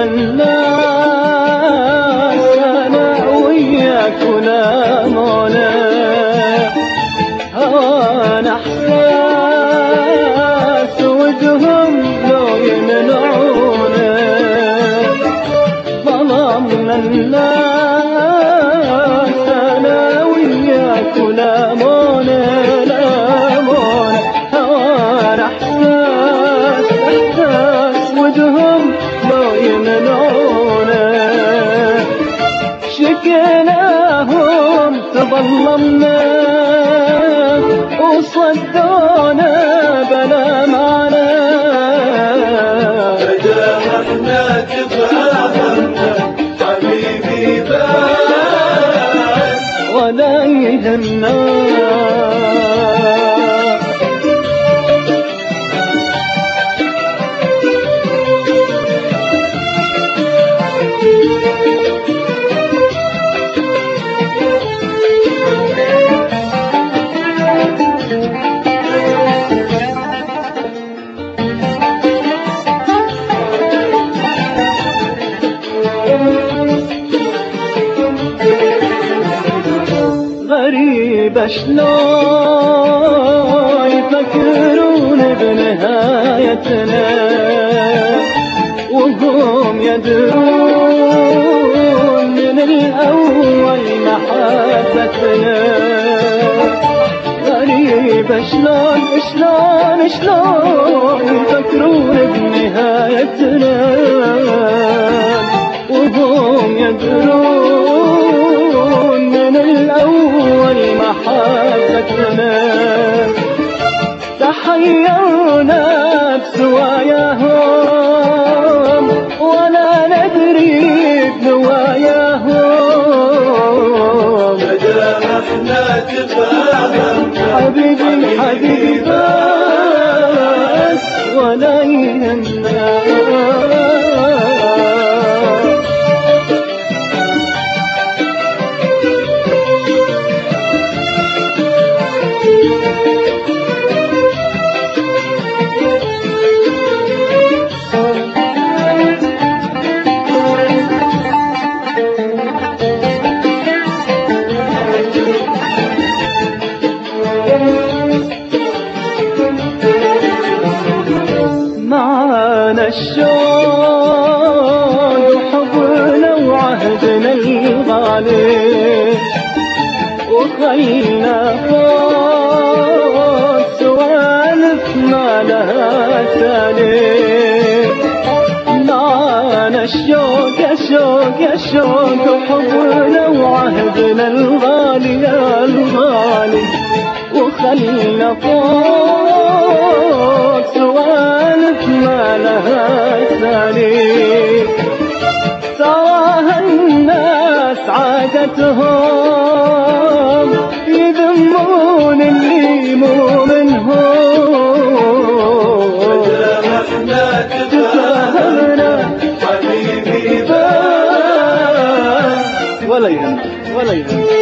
الناس أنا وياك ونامونا، هوانا إحساس ودهم لو يمنعونا، ظلمنا الناس أنا وياك ونامونا، نامونا هوانا إحساس ودهم لو يمنعونا، شكيناهم تظلمنا وصدونا بلا معنى، فجرحنا تفاهمنا حبيبي بس ولا يهمنا. غريبة شلون يفكرون بنهايتنا وهم يدرون من الأول محبتنا، غريبة شلون يفكرون بنهايتنا وهم يدرون من الأول محبتنا، تحيرنا بسواياهم ولا ندري بنواياهم، فجرحنا تفاهمنا حبيبي بس ولا يهمنا. معانا الشوق وحبنا وعهدنا الغالي، وخلنا فوق سوالف ما لها تالي، معانا الشوق يا شوق وحبنا وعهدنا الغالي وخلنا فوق سوالف ما لها ثاني، تراها الناس عادتهم يذمون اللي مو منهم، فجرحنا تفاهمنا حبيبي بس ولا يهم